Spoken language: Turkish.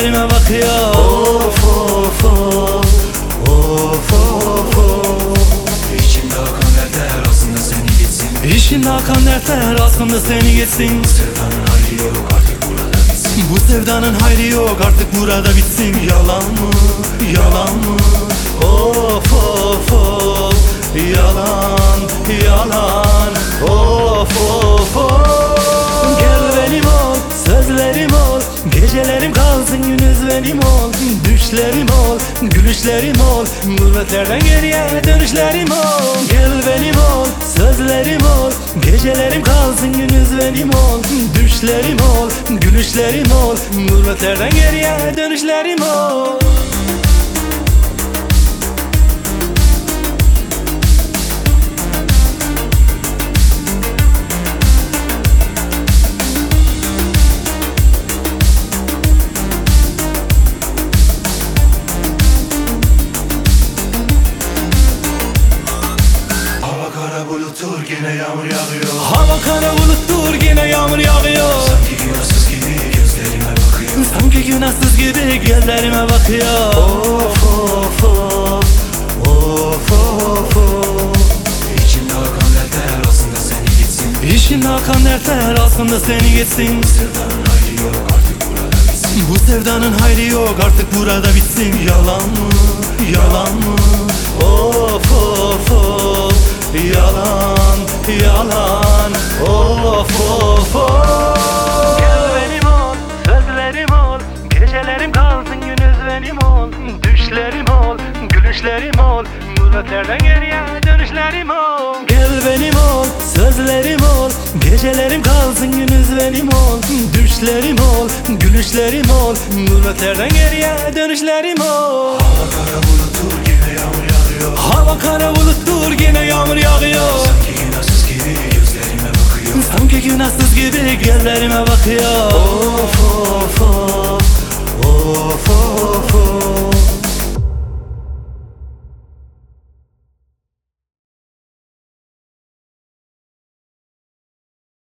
gözlerime bakıyor. Of of of, of of of. İçimde akan dertler aslında seni geçsin. İçimde akan dertler aslında seni geçsin. Bu sevdanın hayrı yok artık burada bitsin. Bu sevdanın hayrı yok artık burada bitsin. Yalan mı, yalan mı? Of of of, yalan, yalan. Of of of. Gel benim ol, sözlerim ol. Gecelerim kalsın, gündüz benim ol. Düşlerim ol, gülüşlerim ol. Gurbetlerden geriye dönüşlerim ol. Gel benim ol, sözlerim ol. Gecelerim kalsın, gündüz benim ol. Düşlerim ol, gülüşlerim ol. Gurbetlerden geriye dönüşlerim ol. Hava kara buluttur gene yağmur yağıyor. Hava kara buluttur, gene yağmur yağıyor. Sanki günahsız gibi gözlerime bakıyor. Sanki günahsız gibi gözlerime bakıyor. Of of of, of of of. İçimde akan dertler aslında seni geçsin. İçimde akan dertler aslında seni geçsin. Sevdanın hayrı yok artık burada bitsin. Bu sevdanın hayrı yok artık burada bitsin. Yalan mı, yalan mı? Of of of, yalan, yalan. Of of of. Gel benim ol, sözlerim ol. Gecelerim kalsın, gündüz benim ol. Düşlerim ol, gülüşlerim ol. Gurbetlerden geriye dönüşlerim ol. Gel benim ol, sözlerim ol. Gecelerim kalsın, gündüz benim ol. Düşlerim ol, gülüşlerim ol. Gurbetlerden geriye dönüşlerim ol. Hava kara buluttur gene yağmur yağıyor. Hava kara buluttur, gene yağmur yağıyor. Sanki günahsız gibi gözlerime bakıyor. Sanki günahsız gibi gözlerime bakıyor. Of